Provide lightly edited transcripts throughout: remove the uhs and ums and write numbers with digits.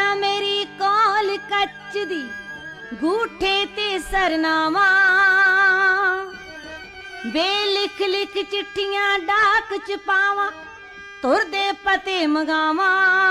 लिया मेरी कौल कच दी गूठे ते सरनावा वे लिख लिख चिट्ठियां डाक च पावा तुर दे पते मंगावा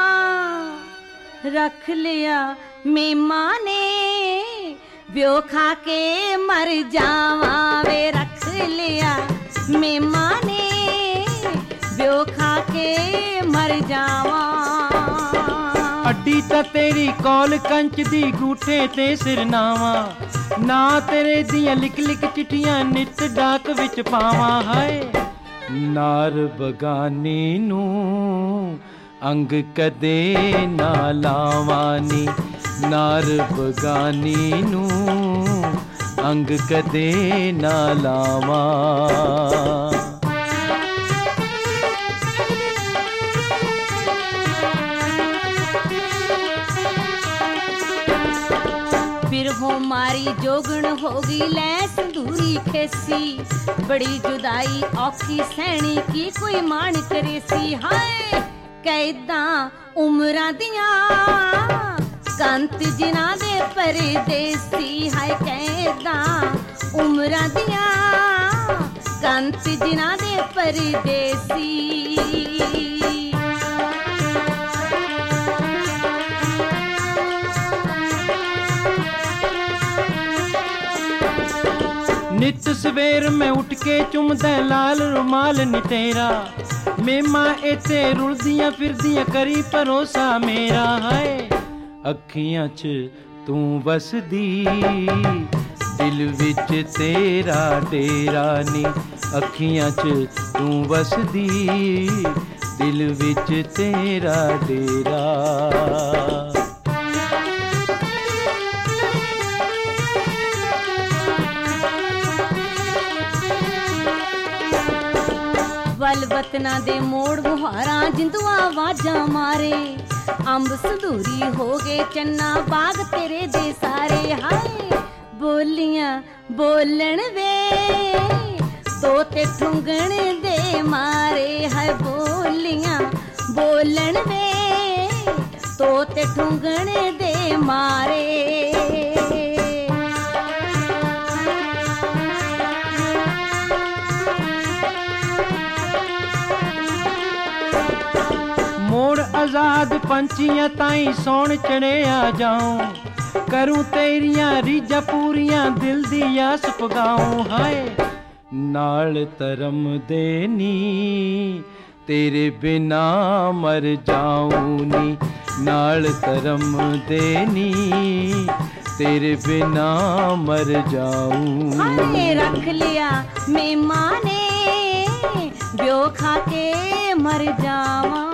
रख लिया मेमा ने ब्यो खा के मर जावा वे रख लिया मेमा ने ब्यो खा के मर जावा अड्डी ता तेरी कौल कंच दी गूठे ते सिरनावा ना तेरे दियां लिख लिख चिट्ठियां नित डाक विच पावा हाय नार बगानी नू अंग कदे ना लावानी नार बगानी नू अंग कदे ना लावा फिर हो मारी जोगण होगी लै संधूरी खेसी बड़ी जुदाई औखी सहनी की कोई मान करेसी हाय कैदा उमरां दियां कंत जिन्हां दे परदेसी हाय कैदा उमरां दियां कंत जिन्हां दे परदेसी नित सवेर मैं उठ के चुमदा लाल रुमाल नी तेरा मेमा इत्थे रुलदियां फिरदियां करी भरोसा मेरा है अखियां च तू वसदी दिल विच तेरा डेरा नी अखियां च तू वसदी दिल विच तेरा डेरा वल वतना दे मोड़ मुहारा जिंदुआ आवाजा मारे अंब संधूरी हो गए चन्ना बाग तेरे दे सारे हाय बोलियां बोलन वे तोते ठुंगण दे मारे हाय बोलियां बोलन वे तोते ठुंगण दे मारे आजाद पंछियां ताई सौन चढ़े आ जाऊं करूं तेरियां रीझां पूरियां दिल दी आस पगाऊं हाय नाल तरम देनी तेरे बिना मर जाऊं नी नाल तरम देनी तेरे बिना मर जाऊं हाय रख लिया मेमा ने ब्यो खा के मर जावा